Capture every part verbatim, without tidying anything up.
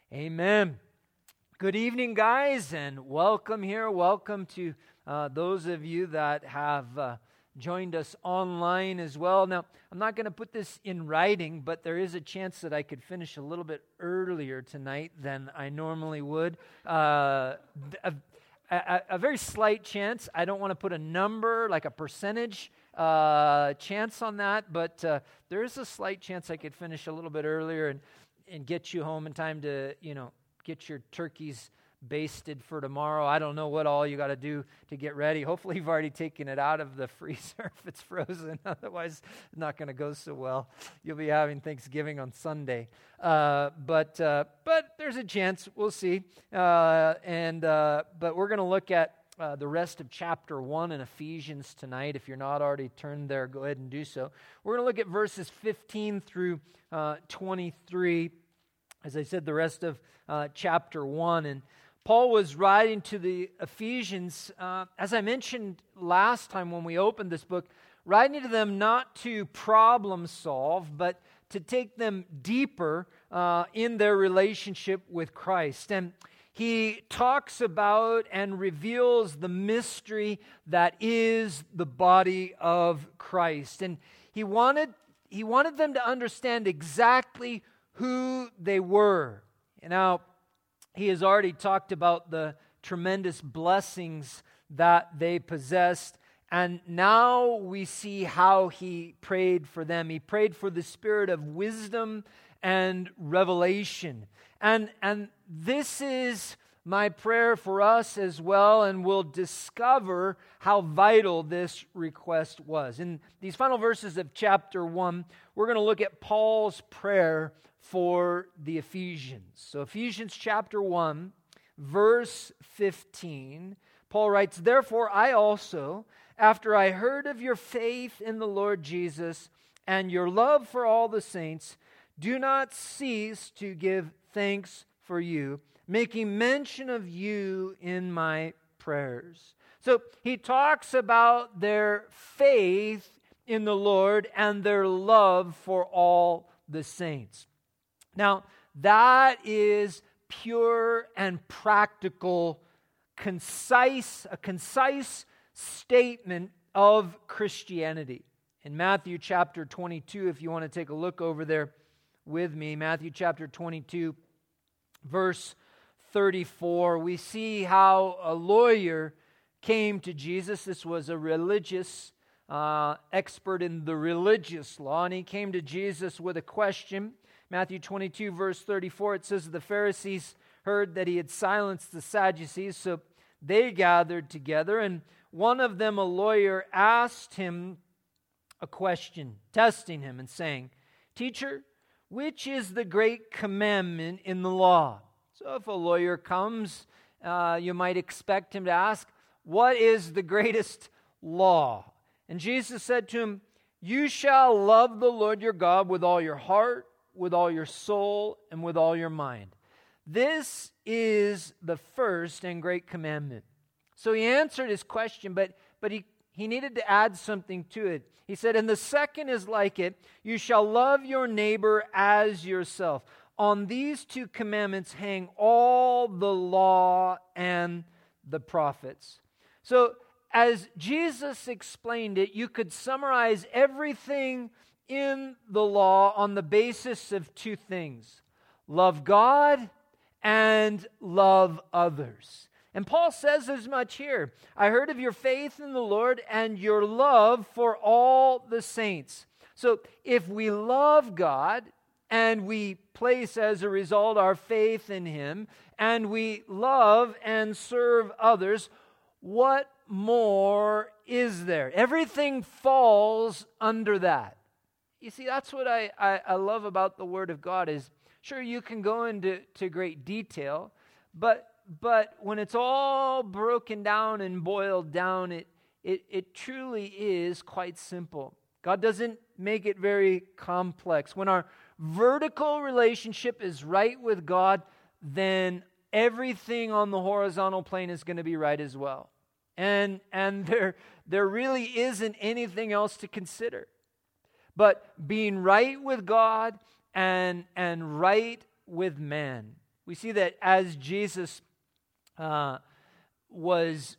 Amen. Good evening, guys, and welcome here. Welcome to uh, those of you that have uh, joined us online as well. Now, I'm not going to put this in writing, but there is a chance that I could finish a little bit earlier tonight than I normally would. Uh, a, a, a very slight chance. I don't want to put a number, like a percentage uh, chance on that, but uh, there is a slight chance I could finish a little bit earlier and and get you home in time to, you know, get your turkeys basted for tomorrow. I don't know what all you got to do to get ready. Hopefully you've already taken it out of the freezer if it's frozen. Otherwise, it's not going to go so well. You'll be having Thanksgiving on Sunday. Uh, but uh, but there's a chance. We'll see. Uh, and uh, But we're going to look at Uh, the rest of chapter one in Ephesians tonight. If you're not already turned there, go ahead and do so. We're going to look at verses fifteen through uh, twenty-three. As I said, the rest of uh, chapter one. And Paul was writing to the Ephesians, uh, as I mentioned last time when we opened this book, writing to them not to problem solve, but to take them deeper uh, in their relationship with Christ. And he talks about and reveals the mystery that is the body of Christ. And he wanted, he wanted them to understand exactly who they were. And now, he has already talked about the tremendous blessings that they possessed. And now we see how he prayed for them. He prayed for the spirit of wisdom and revelation. And, and this is my prayer for us as well, and we'll discover how vital this request was. In these final verses of chapter one, we're going to look at Paul's prayer for the Ephesians. So Ephesians chapter one, verse fifteen, Paul writes, "Therefore I also, after I heard of your faith in the Lord Jesus and your love for all the saints, do not cease to give thanks for you, making mention of you in my prayers." So he talks about their faith in the Lord and their love for all the saints. Now, that is pure and practical, concise, a concise statement of Christianity. In Matthew chapter twenty-two, if you want to take a look over there with me, Matthew chapter twenty-two, verse thirty-four, we see how a lawyer came to Jesus. This was a religious uh, expert in the religious law, and he came to Jesus with a question. Matthew twenty-two, verse thirty-four, it says, "The Pharisees heard that he had silenced the Sadducees, so they gathered together, and one of them, a lawyer, asked him a question, testing him and saying, 'Teacher, which is the great commandment in the law?'" So if a lawyer comes, uh, you might expect him to ask, "What is the greatest law?" And Jesus said to him, "You shall love the Lord your God with all your heart, with all your soul, and with all your mind. This is the first and great commandment." So he answered his question, but, but he, he needed to add something to it. He said, "And the second is like it, you shall love your neighbor as yourself. On these two commandments hang all the law and the prophets." So as Jesus explained it, you could summarize everything in the law on the basis of two things: love God and love others. And Paul says as much here. "I heard of your faith in the Lord and your love for all the saints." So if we love God and we place as a result our faith in Him, and we love and serve others, what more is there? Everything falls under that. You see, that's what I, I, I love about the Word of God is, sure, you can go into to great detail, but but when it's all broken down and boiled down, it, it, it truly is quite simple. God doesn't make it very complex. When our vertical relationship is right with God, then everything on the horizontal plane is going to be right as well. And, and there, there really isn't anything else to consider. But being right with God and, and right with man. We see that as Jesus uh, was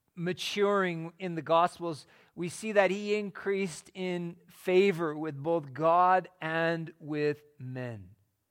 maturing in the Gospels, we see that he increased in favor with both God and with men.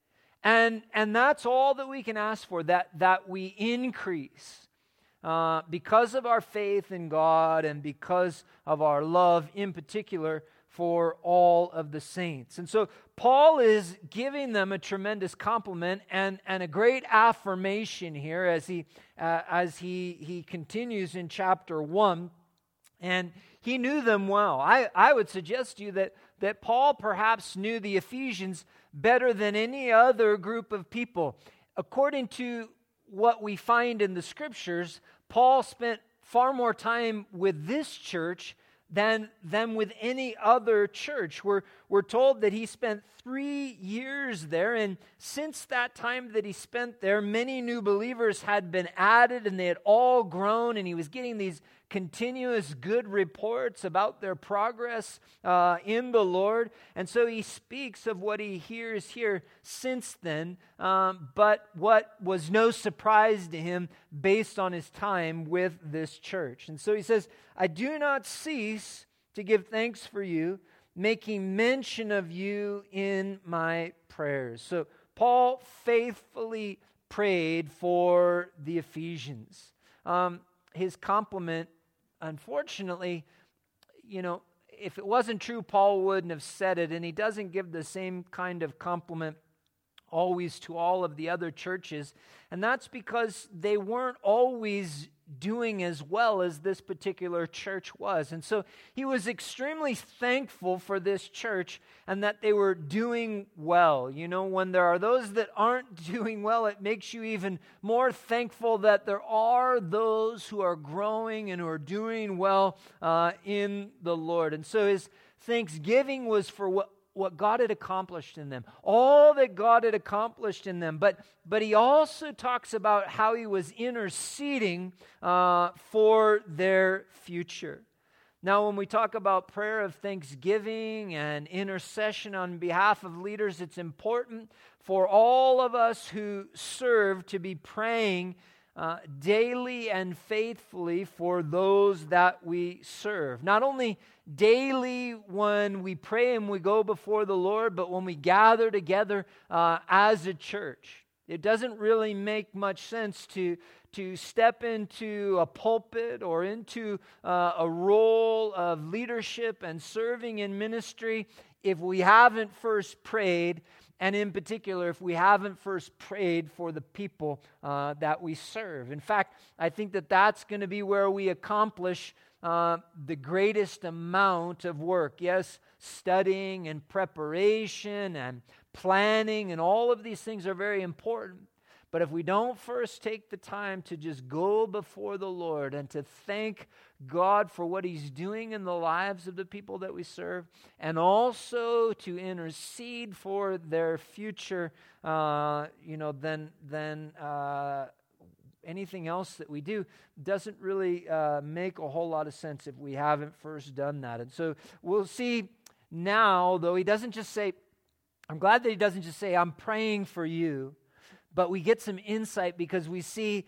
And, and that's all that we can ask for, that, that we increase uh, because of our faith in God and because of our love in particular for all of the saints. And so Paul is giving them a tremendous compliment and, and a great affirmation here as he uh, as he, he continues in chapter one. And he knew them well. I, I would suggest to you that, that Paul perhaps knew the Ephesians better than any other group of people. According to what we find in the Scriptures, Paul spent far more time with this church than, than with any other church. We're, we're told that he spent three years there, and since that time that he spent there, many new believers had been added, and they had all grown, and he was getting these continuous good reports about their progress uh, in the Lord. And so he speaks of what he hears here since then, um, but what was no surprise to him based on his time with this church. And so he says, I do not cease to give thanks for you, making mention of you in my prayers. So Paul faithfully prayed for the Ephesians. Um, his compliment, unfortunately, you know, if it wasn't true, Paul wouldn't have said it, and he doesn't give the same kind of compliment always to all of the other churches, and that's because they weren't always doing as well as this particular church was. And so he was extremely thankful for this church and that they were doing well. You know, when there are those that aren't doing well, it makes you even more thankful that there are those who are growing and who are doing well uh, in the Lord. And so his thanksgiving was for what what God had accomplished in them, all that God had accomplished in them. But, but he also talks about how he was interceding uh, for their future. Now, when we talk about prayer of thanksgiving and intercession on behalf of leaders, it's important for all of us who serve to be praying Uh, daily and faithfully for those that we serve. Not only daily when we pray and we go before the Lord, but when we gather together uh, as a church. It doesn't really make much sense to, to step into a pulpit or into uh, a role of leadership and serving in ministry if we haven't first prayed. And in particular, if we haven't first prayed for the people uh, that we serve. In fact, I think that that's going to be where we accomplish uh, the greatest amount of work. Yes, studying and preparation and planning and all of these things are very important. But if we don't first take the time to just go before the Lord and to thank God for what He's doing in the lives of the people that we serve, and also to intercede for their future, uh, you know, then then uh, anything else that we do doesn't really uh, make a whole lot of sense if we haven't first done that. And so we'll see now, though he doesn't just say, I'm glad that he doesn't just say, I'm praying for you. But we get some insight because we see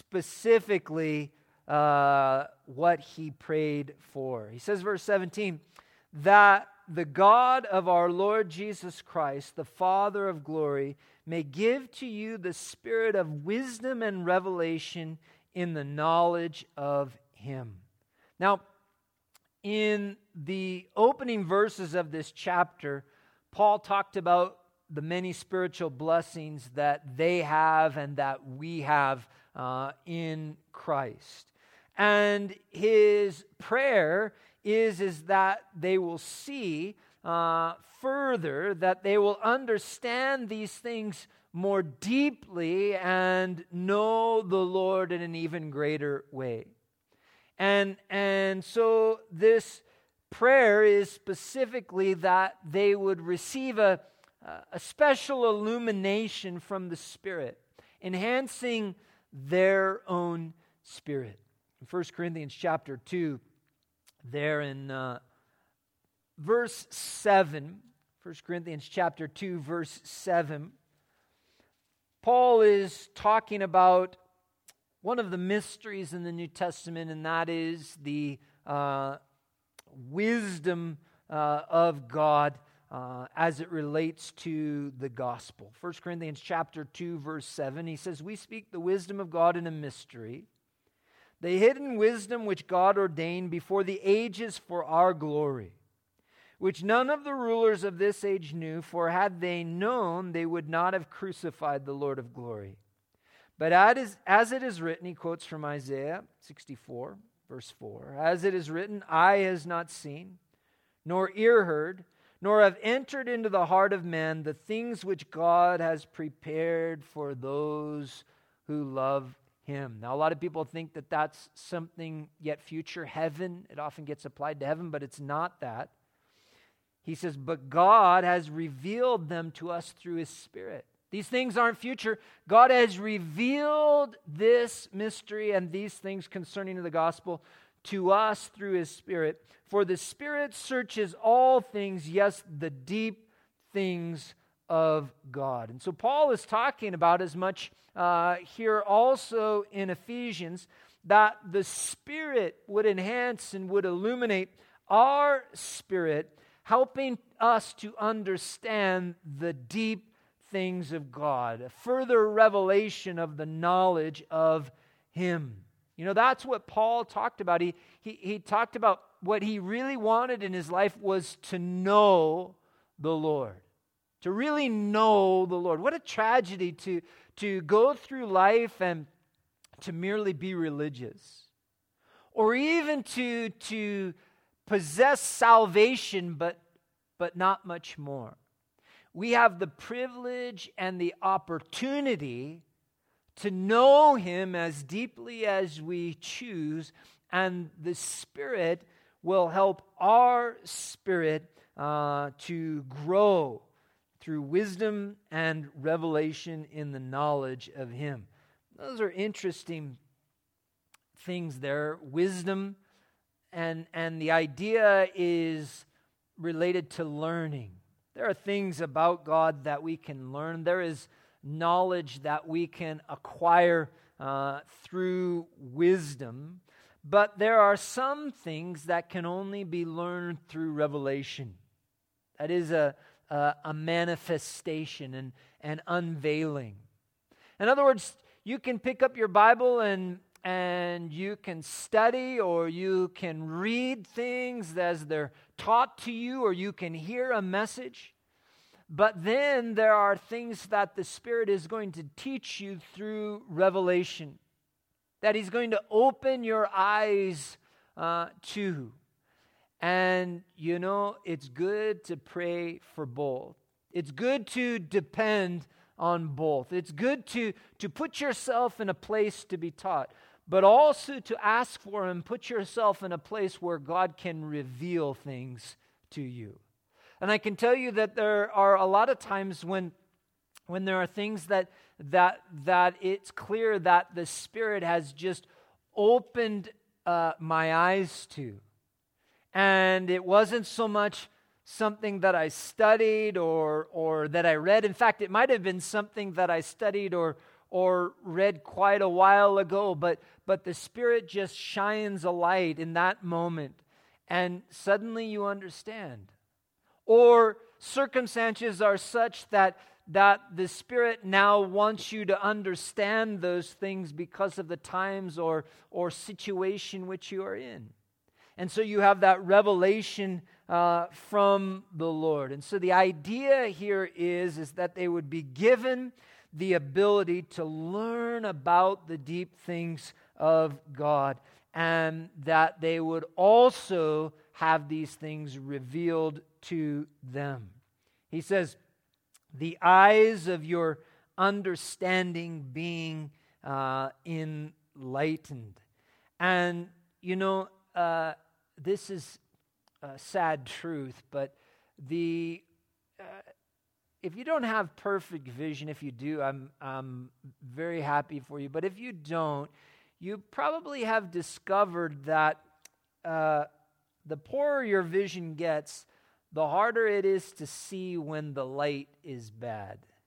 specifically uh, what he prayed for. He says, verse seventeen, that the God of our Lord Jesus Christ, the Father of glory, may give to you the spirit of wisdom and revelation in the knowledge of Him. Now, in the opening verses of this chapter, Paul talked about the many spiritual blessings that they have and that we have uh, in Christ. And his prayer is, is that they will see uh, further, that they will understand these things more deeply and know the Lord in an even greater way. And, and so this prayer is specifically that they would receive a a special illumination from the Spirit, enhancing their own spirit. In First Corinthians chapter two, there in uh, verse seven, First Corinthians chapter two, verse seven, Paul is talking about one of the mysteries in the New Testament, and that is the uh, wisdom uh, of God uh, as it relates to the gospel. First Corinthians chapter two, verse seven, he says, "We speak the wisdom of God in a mystery, the hidden wisdom which God ordained before the ages for our glory, which none of the rulers of this age knew, for had they known, they would not have crucified the Lord of glory. But as, as it is written," he quotes from Isaiah sixty-four, verse four, "as it is written, eye has not seen, nor ear heard, nor have entered into the heart of man the things which God has prepared for those who love Him." Now, a lot of people think that that's something yet future, heaven. It often gets applied to heaven, but it's not that. He says, "But God has revealed them to us through His Spirit." These things aren't future. God has revealed this mystery and these things concerning the gospel to us through His Spirit. For the Spirit searches all things, yes, the deep things of God. And so Paul is talking about as much uh, here also in Ephesians, that the Spirit would enhance and would illuminate our spirit, helping us to understand the deep things of God, a further revelation of the knowledge of Him. You know, that's what Paul talked about. He, he, he talked about what he really wanted in his life was to know the Lord, to really know the Lord. What a tragedy to, to go through life and to merely be religious, or even to, to possess salvation, but, but not much more. We have the privilege and the opportunity to know Him as deeply as we choose, and the Spirit will help our spirit uh, to grow through wisdom and revelation in the knowledge of Him. Those are interesting things there. Wisdom, and, and the idea is related to learning. There are things about God that we can learn. There is knowledge that we can acquire uh, through wisdom. But there are some things that can only be learned through revelation. That is a, a, a manifestation and an unveiling. In other words, you can pick up your Bible and and you can study, or you can read things as they're taught to you, or you can hear a message. But then there are things that the Spirit is going to teach you through revelation, that He's going to open your eyes uh, to. And, you know, it's good to pray for both. It's good to depend on both. It's good to, to put yourself in a place to be taught, but also to ask for and put yourself in a place where God can reveal things to you. And I can tell you that there are a lot of times when, when there are things that, that, that it's clear that the Spirit has just opened uh, my eyes to. And it wasn't so much something that I studied or, or that I read. In fact, it might have been something that I studied or or read quite a while ago, but, but the Spirit just shines a light in that moment, and suddenly you understand. Or circumstances are such that, that the Spirit now wants you to understand those things because of the times or, or situation which you are in. And so you have that revelation uh, from the Lord. And so the idea here is, is that they would be given the ability to learn about the deep things of God, and that they would also have these things revealed to them. He says, the eyes of your understanding being uh, enlightened. And, you know, uh, this is a sad truth, but the... Uh, If you don't have perfect vision, if you do, I'm, I'm very happy for you. But if you don't, you probably have discovered that uh, the poorer your vision gets, the harder it is to see when the light is bad.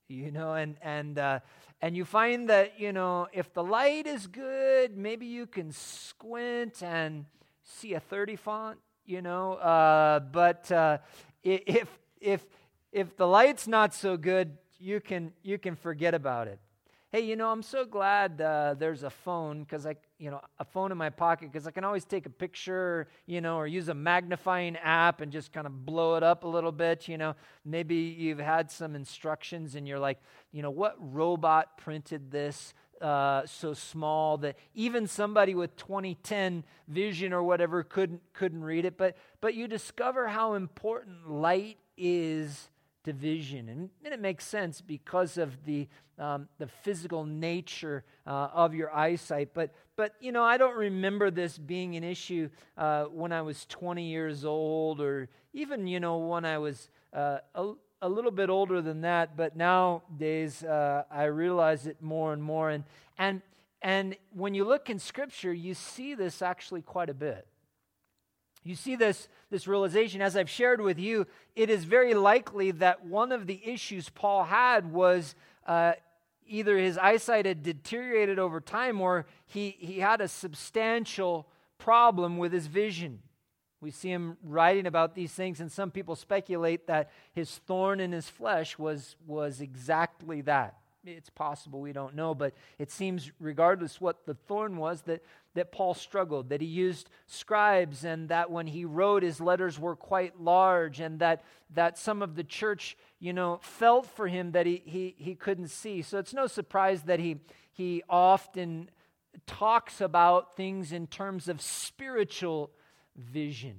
you know, and and uh, and you find that, you know, if the light is good, maybe you can squint and see a thirty font, you know, uh, but uh, if if if the light's not so good, you can you can forget about it. Hey, you know, I'm so glad uh, there's a phone, because I, you know, a phone in my pocket, because I can always take a picture, you know, or use a magnifying app and just kind of blow it up a little bit, you know. Maybe you've had some instructions and you're like, you know, what robot printed this uh, so small that even somebody with twenty ten vision or whatever couldn't couldn't read it. But but you discover how important light is to vision, and, and it makes sense because of the um, the physical nature uh, of your eyesight. But but you know, I don't remember this being an issue uh, when I was twenty years old, or even you know when I was uh, a, a little bit older than that. But nowadays, uh, I realize it more and more. And and and when you look in Scripture, you see this actually quite a bit. You see this, this realization, as I've shared with you, it is very likely that one of the issues Paul had was uh, either his eyesight had deteriorated over time, or he, he had a substantial problem with his vision. We see him writing about these things, and some people speculate that his thorn in his flesh was, was exactly that. It's possible, we don't know, but it seems, regardless what the thorn was, that, that Paul struggled, that he used scribes, and that when he wrote, his letters were quite large, and that that some of the church, you know, felt for him that he he he couldn't see. So it's no surprise that he he often talks about things in terms of spiritual vision.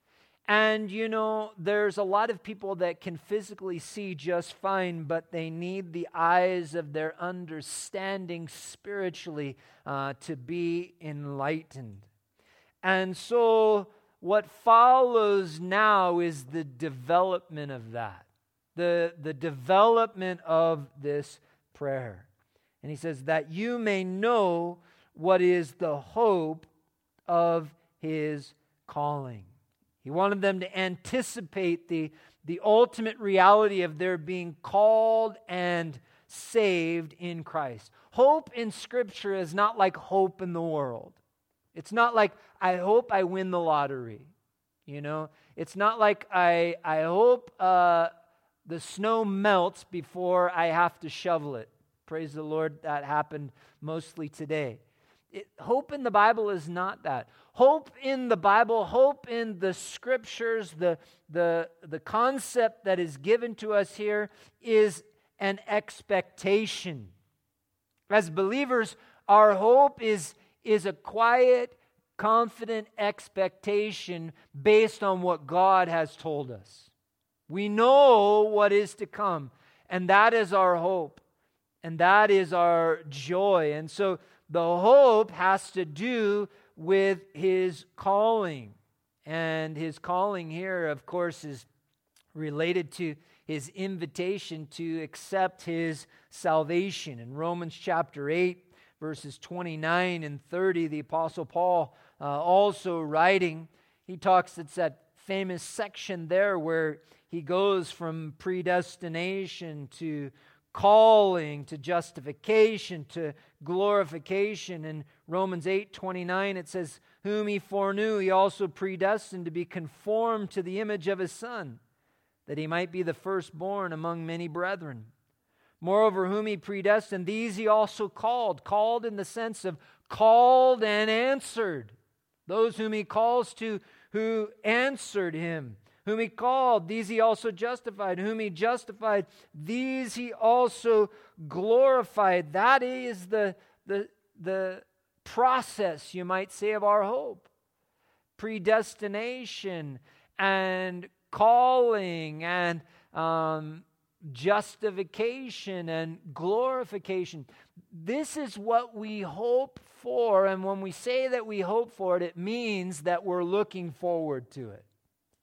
And, you know, there's a lot of people that can physically see just fine, but they need the eyes of their understanding spiritually uh, to be enlightened. And so what follows now is the development of that, the, the development of this prayer. And he says, that you may know what is the hope of his calling. He wanted them to anticipate the, the ultimate reality of their being called and saved in Christ. Hope in Scripture is not like hope in the world. It's not like, I hope I win the lottery. You know, it's not like I, I hope uh, the snow melts before I have to shovel it. Praise the Lord, that happened mostly today. It, hope in the Bible is not that. Hope in the Bible, hope in the Scriptures, the, the, the concept that is given to us here is an expectation. As believers, our hope is, is a quiet, confident expectation based on what God has told us. We know what is to come, and that is our hope, and that is our joy. And so the hope has to do with his calling. And his calling here, of course, is related to his invitation to accept his salvation. In Romans chapter eight, verses twenty-nine and thirty, the Apostle Paul uh, also writing, he talks, it's that famous section there where he goes from predestination to calling, to justification, to glorification. In Romans eight twenty-nine, it says, whom he foreknew, he also predestined to be conformed to the image of his Son, that he might be the firstborn among many brethren. Moreover, whom he predestined, these he also called. Called in the sense of called and answered. Those whom he calls to, who answered him. Whom he called, these he also justified. Whom he justified, these he also glorified. That is the, the, the process, you might say, of our hope. Predestination and calling and um, justification and glorification. This is what we hope for, and when we say that we hope for it, it means that we're looking forward to it.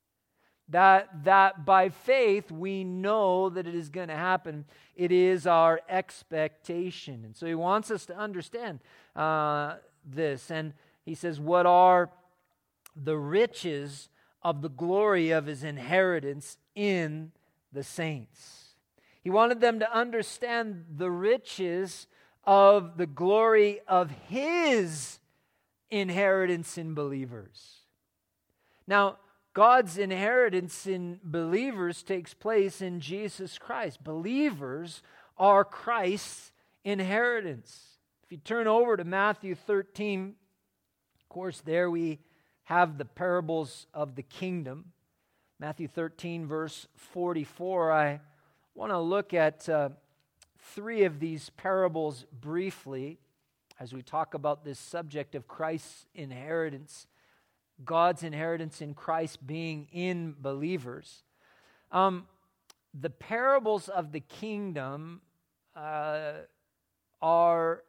That, that by faith we know that it is going to happen. It is our expectation. And so he wants us to understand uh, this. And he says, what are the riches of the glory of his inheritance in the saints? He wanted them to understand the riches of the glory of His inheritance in believers. Now, God's inheritance in believers takes place in Jesus Christ. Believers are Christ's inheritance. If you turn over to Matthew thirteen, of course, there we have the parables of the kingdom. Matthew thirteen, verse forty-four. I want to look at uh, three of these parables briefly as we talk about this subject of Christ's inheritance, God's inheritance in Christ being in believers. Um, the parables of the kingdom uh, are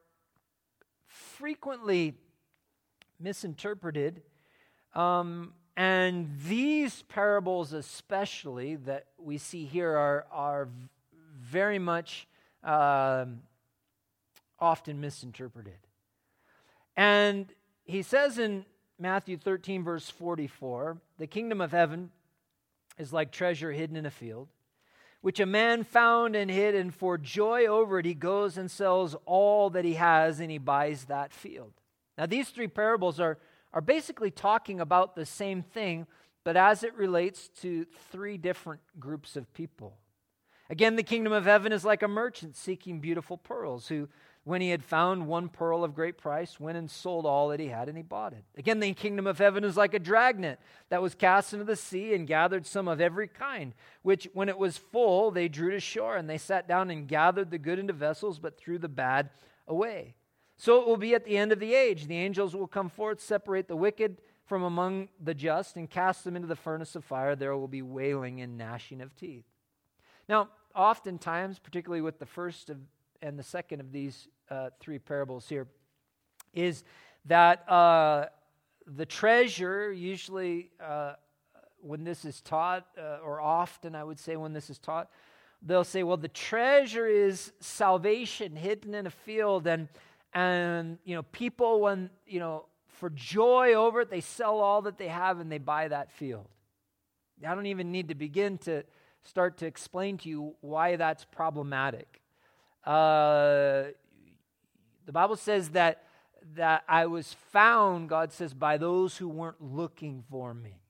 frequently misinterpreted, um, and these parables especially that we see here are, are very much uh, often misinterpreted. And he says in Matthew thirteen, verse forty-four, the kingdom of heaven is like treasure hidden in a field, which a man found and hid, and for joy over it he goes and sells all that he has, and he buys that field. Now these three parables are, are basically talking about the same thing, but as it relates to three different groups of people. Again, the kingdom of heaven is like a merchant seeking beautiful pearls, who, when he had found one pearl of great price, went and sold all that he had, and he bought it. Again, the kingdom of heaven is like a dragnet that was cast into the sea and gathered some of every kind, which when it was full, they drew to shore, and they sat down and gathered the good into vessels, but threw the bad away. So it will be at the end of the age. The angels will come forth, separate the wicked from among the just, and cast them into the furnace of fire. There will be wailing and gnashing of teeth. Now, oftentimes, particularly with the first of, and the second of these uh, three parables here, is that uh, the treasure, usually uh, when this is taught, uh, or often I would say when this is taught, they'll say, well, the treasure is salvation hidden in a field, and and you know, people, when you know, for joy over it, they sell all that they have and they buy that field. I don't even need to begin to start to explain to you why that's problematic. Uh, the Bible says that that I was found, God says, by those who weren't looking for me.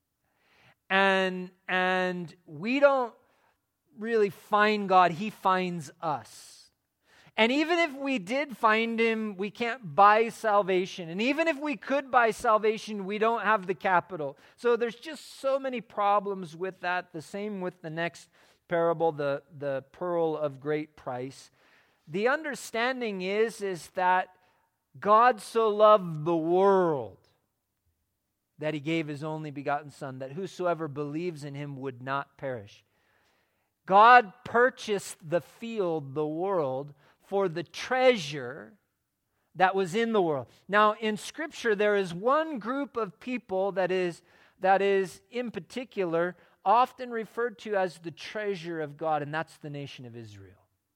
And and we don't really find God, He finds us. And even if we did find Him, we can't buy salvation. And even if we could buy salvation, we don't have the capital. So there's just so many problems with that. The same with the next parable, the, the pearl of great price. The understanding is, is that God so loved the world that He gave His only begotten Son, that whosoever believes in Him would not perish. God purchased the field, the world, for the treasure that was in the world. Now, in Scripture, there is one group of people that is, that is in particular often referred to as the treasure of God, and that's the nation of Israel.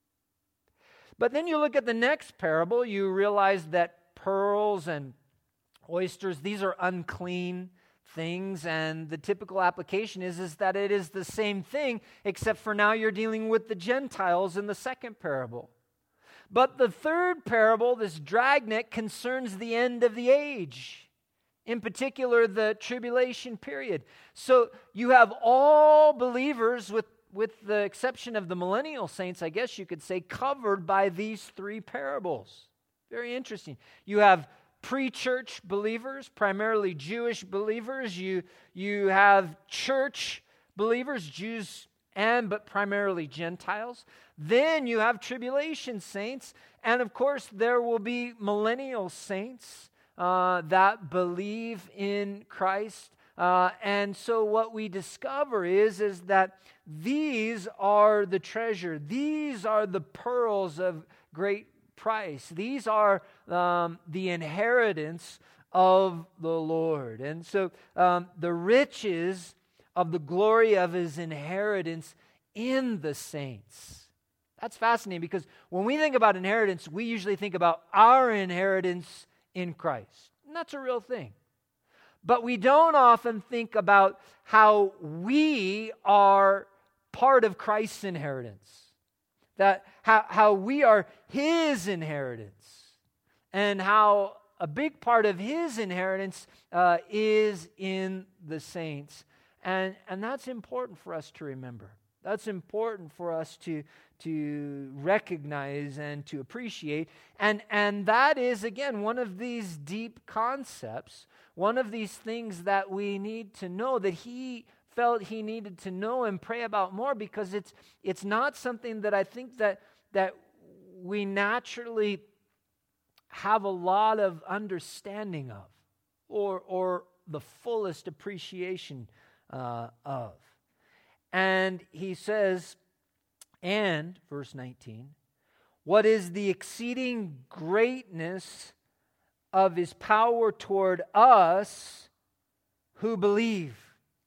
But then you look at the next parable, you realize that pearls and oysters, these are unclean things, and the typical application is, is that it is the same thing, except for now you're dealing with the Gentiles in the second parable. But the third parable, this dragnet, concerns the end of the age, in particular the tribulation period. So you have all believers, with, with the exception of the millennial saints, I guess you could say, covered by these three parables. Very interesting. You have pre-church believers, primarily Jewish believers. You, you have church believers, Jews and but primarily Gentiles. Then you have tribulation saints, and of course there will be millennial saints uh, that believe in Christ. Uh, and so what we discover is, is that these are the treasure. These are the pearls of great price. These are um, the inheritance of the Lord. And so um, the riches of the glory of His inheritance in the saints. That's fascinating, because when we think about inheritance, we usually think about our inheritance in Christ. And that's a real thing. But we don't often think about how we are part of Christ's inheritance. that how, how we are his inheritance, and how a big part of his inheritance uh, is in the saints. And, and that's important for us to remember. That's important for us to, to recognize and to appreciate. And, and that is, again, one of these deep concepts, one of these things that we need to know, that he felt he needed to know and pray about more, because it's, it's not something that I think that, that we naturally have a lot of understanding of, or, or the fullest appreciation uh, of. And he says, and, verse nineteen, what is the exceeding greatness of his power toward us who believe?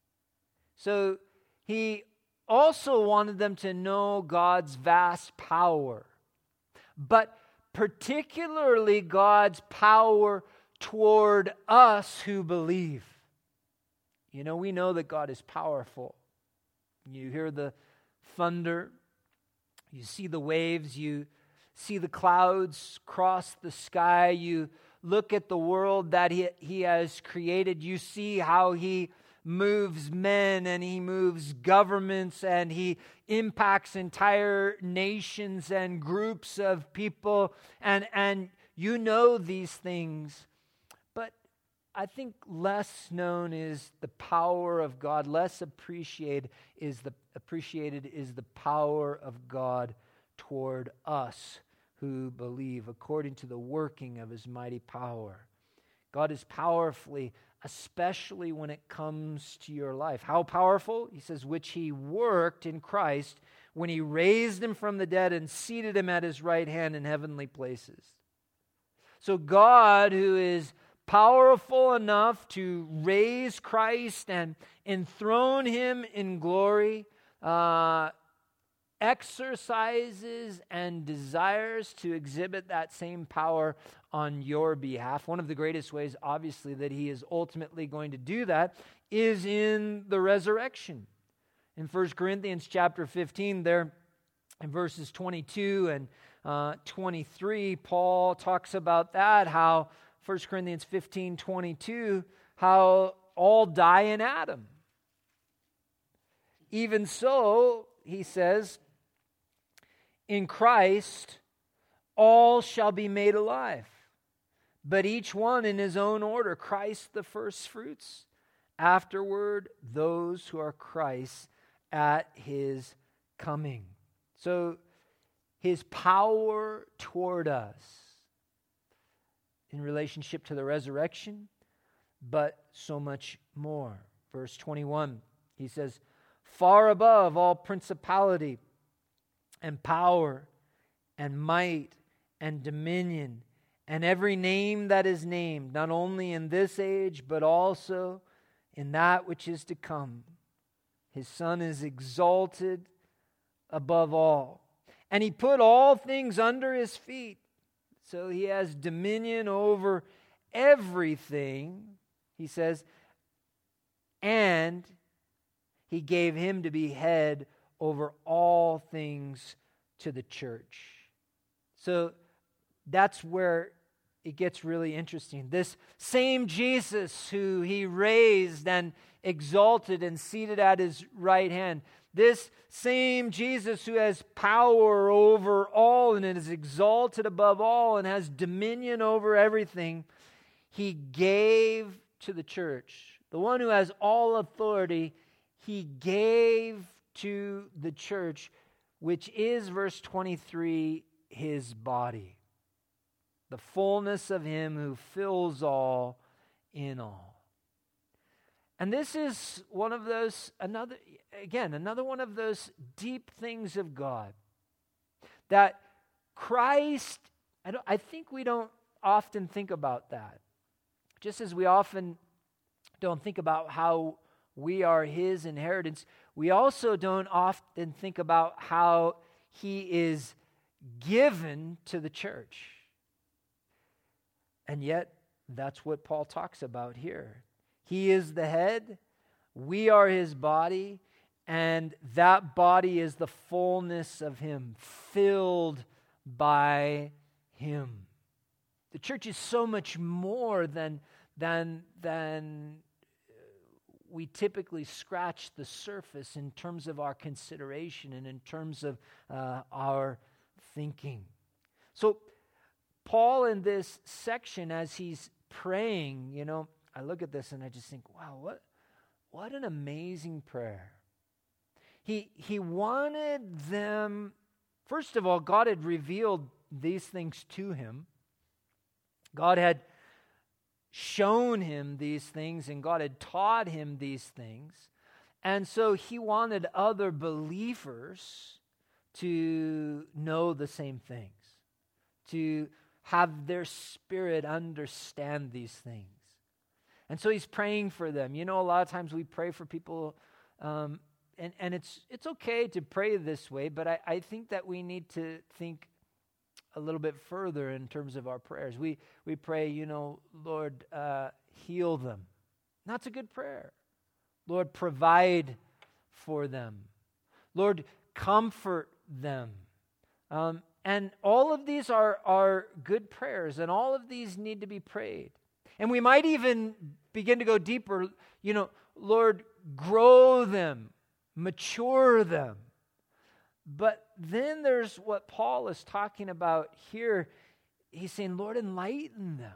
So he also wanted them to know God's vast power, but particularly God's power toward us who believe. You know, we know that God is powerful. You hear the thunder, you see the waves, you see the clouds cross the sky, you look at the world that he, he has created, you see how he moves men and he moves governments and he impacts entire nations and groups of people, and, and you know these things. But I think less known is the power of God, less appreciated is the appreciated is the power of God toward us who believe, according to the working of his mighty power. God is powerfully, especially when it comes to your life. How powerful? He says, which he worked in Christ when he raised him from the dead and seated him at his right hand in heavenly places. So God, who is powerful enough to raise Christ and enthrone him in glory, uh, exercises and desires to exhibit that same power on your behalf. One of the greatest ways, obviously, that he is ultimately going to do that is in the resurrection. In First Corinthians chapter fifteen, there in verses twenty-two and uh, twenty-three, Paul talks about that, how First Corinthians fifteen twenty-two, how all die in Adam. Even so, he says, in Christ, all shall be made alive, but each one in his own order. Christ the first fruits, afterward those who are Christ's at his coming. So his power toward us in relationship to the resurrection, but so much more. Verse twenty-one, he says, far above all principality and power and might and dominion and every name that is named, not only in this age, but also in that which is to come. His Son is exalted above all. And he put all things under his feet. So he has dominion over everything, he says, and he gave him to be head over all things to the church. So that's where it gets really interesting. This same Jesus who he raised and exalted and seated at his right hand, this same Jesus who has power over all and is exalted above all and has dominion over everything, he gave to the church. The one who has all authority, he gave to the church, which is, verse twenty-three, his body. The fullness of him who fills all in all. And this is one of those, another, again, another one of those deep things of God. That Christ, I, don't, I think we don't often think about that. Just as we often don't think about how we are his inheritance, we also don't often think about how he is given to the church. And yet, that's what Paul talks about here. He is the head, we are his body, and that body is the fullness of Him, filled by Him. The church is so much more than, than, than we typically scratch the surface in terms of our consideration and in terms of uh, our thinking. So Paul in this section, as he's praying, you know, I look at this and I just think, wow, what, what an amazing prayer. He, he wanted them, first of all, God had revealed these things to him. God had shown him these things, and God had taught him these things. And so he wanted other believers to know the same things, to have their spirit understand these things. And so he's praying for them. You know, a lot of times we pray for people, um, and, and it's it's okay to pray this way, but I, I think that we need to think a little bit further in terms of our prayers. We we pray, you know, Lord, uh, heal them. That's a good prayer. Lord, provide for them. Lord, comfort them. Um, and all of these are, are good prayers, and all of these need to be prayed. And we might even begin to go deeper, you know, Lord, grow them, mature them. But then there's what Paul is talking about here. He's saying, Lord, enlighten them.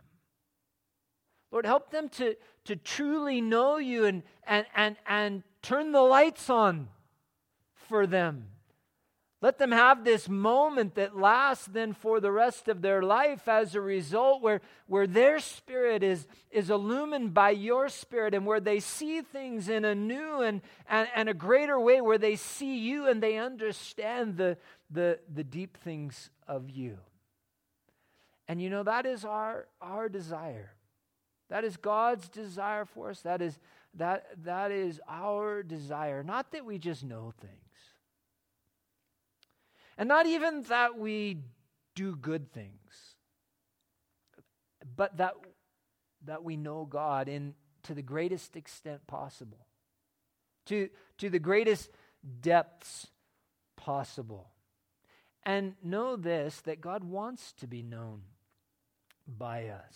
Lord, help them to, to truly know you and, and, and, and turn the lights on for them. Let them have this moment that lasts then for the rest of their life as a result, where, where their spirit is, is illumined by your spirit, and where they see things in a new and, and, and a greater way, where they see you and they understand the, the, the deep things of you. And you know, that is our, our desire. That is God's desire for us. That is, that, that is our desire. Not that we just know things. And not even that we do good things, but that, that we know God in to the greatest extent possible, to, to the greatest depths possible. And know this, that God wants to be known by us.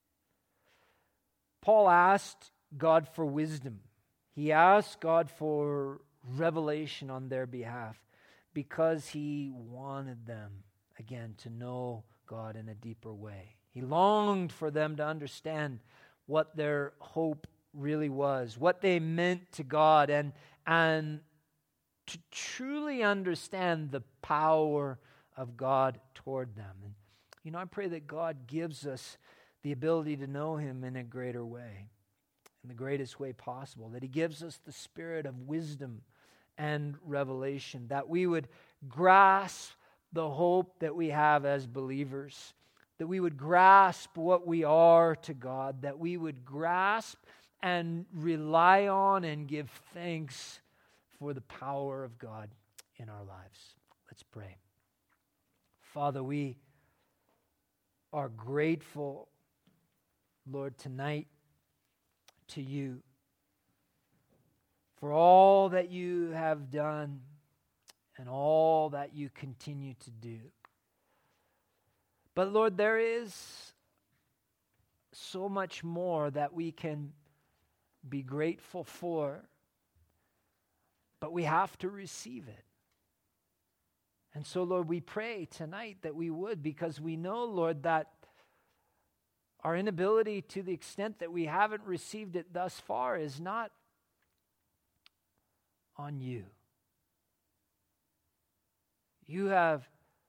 Paul asked God for wisdom. He asked God for revelation on their behalf, because he wanted them, again, to know God in a deeper way. He longed for them to understand what their hope really was, what they meant to God, and, and to truly understand the power of God toward them. And, you know, I pray that God gives us the ability to know him in a greater way, in the greatest way possible, that he gives us the spirit of wisdom and revelation, that we would grasp the hope that we have as believers, that we would grasp what we are to God, that we would grasp and rely on and give thanks for the power of God in our lives. Let's pray. Father, we are grateful, Lord, tonight to you for all that you have done and all that you continue to do. But Lord, there is so much more that we can be grateful for, but we have to receive it. And so, Lord, we pray tonight that we would, because we know, Lord, that our inability, to the extent that we haven't received it thus far, is not on you. You have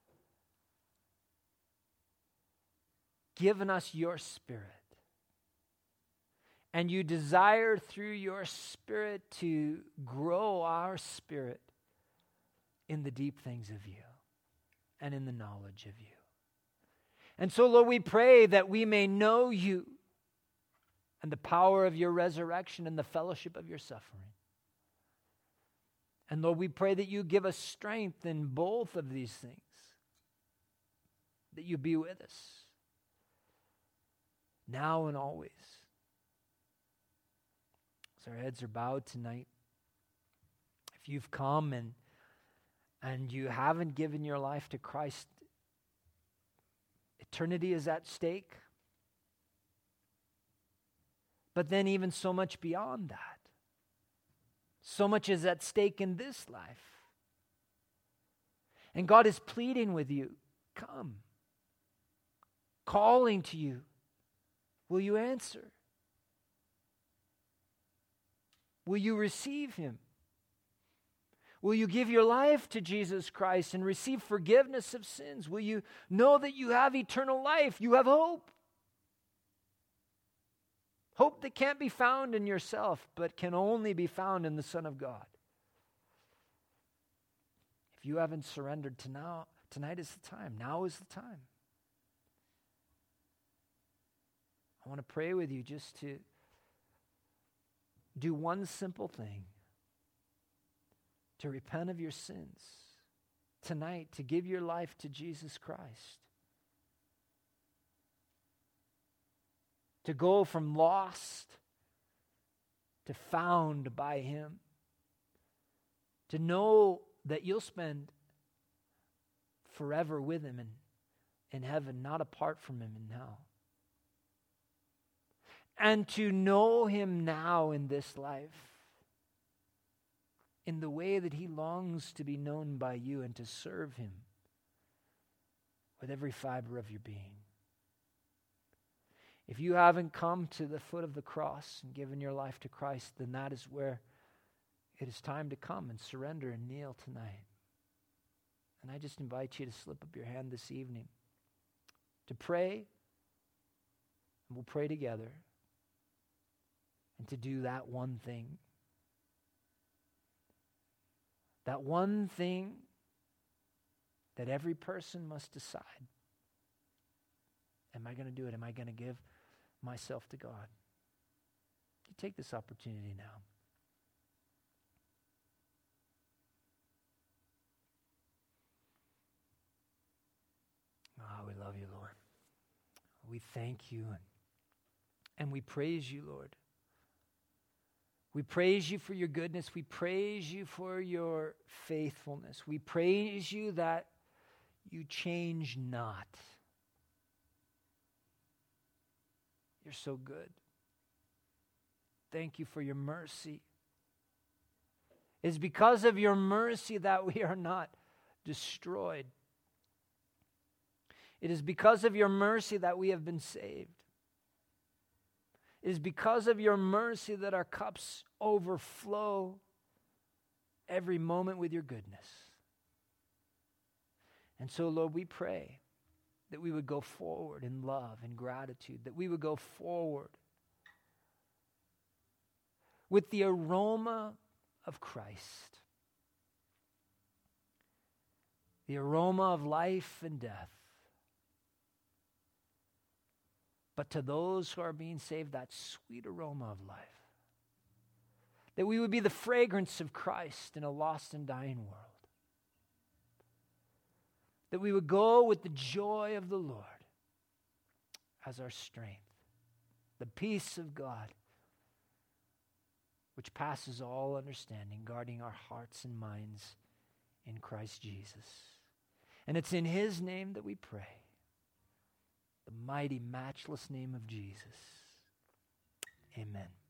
given us your Spirit, and you desire through your Spirit to grow our spirit in the deep things of you and in the knowledge of you. And so, Lord, we pray that we may know you and the power of your resurrection and the fellowship of your suffering. And Lord, we pray that you give us strength in both of these things, that you be with us now and always. As our heads are bowed tonight, If you've come and and you haven't given your life to Christ, eternity is at stake. But then even so much beyond that. So much is at stake in this life. And God is pleading with you, come. Calling to you. Will you answer? Will you receive Him? Will you give your life to Jesus Christ and receive forgiveness of sins? Will you know that you have eternal life? You have hope. Hope that can't be found in yourself, but can only be found in the Son of God. If you haven't surrendered to now, tonight is the time. Now is the time. I want to pray with you just to do one simple thing. To repent of your sins. Tonight, to give your life to Jesus Christ. To go from lost to found by Him. To know that you'll spend forever with Him in, in heaven, not apart from Him in hell. And to know Him now in this life. In the way that He longs to be known by you and to serve Him with every fiber of your being. If you haven't come to the foot of the cross and given your life to Christ, then that is where it is time to come and surrender and kneel tonight. And I just invite you to slip up your hand this evening to pray, and we'll pray together, and to do that one thing. That one thing that every person must decide. Am I going to do it? Am I going to give myself to God? You take this opportunity now. Oh, we love you, Lord. We thank you and, and we praise you, Lord. We praise you for your goodness. We praise you for your faithfulness. We praise you that you change not. You're so good. Thank you for your mercy. It's because of your mercy that we are not destroyed. It is because of your mercy that we have been saved. It is because of your mercy that our cups overflow every moment with your goodness. And so, Lord, we pray that we would go forward in love and gratitude, that we would go forward with the aroma of Christ, the aroma of life and death. But to those who are being saved, that sweet aroma of life. That we would be the fragrance of Christ in a lost and dying world. That we would go with the joy of the Lord as our strength. The peace of God, which passes all understanding, guarding our hearts and minds in Christ Jesus. And it's in His name that we pray. The mighty, matchless name of Jesus. Amen.